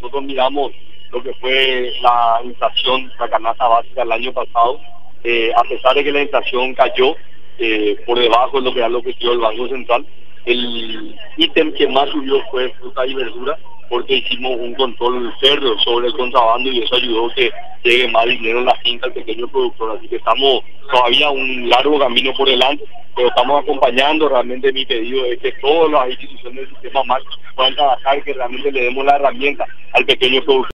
nosotros miramos lo que fue la inflación, la canasta básica el año pasado, a pesar de que la inflación cayó por debajo de lo que era el objetivo del Banco Central, el ítem que más subió fue fruta y verdura, porque hicimos un control férreo sobre el contrabando y eso ayudó a que llegue más dinero en la finca al pequeño productor. Así que estamos todavía un largo camino por delante, pero estamos acompañando. Realmente mi pedido es que todas las instituciones del sistema MAC puedan trabajar y que realmente le demos la herramienta al pequeño productor.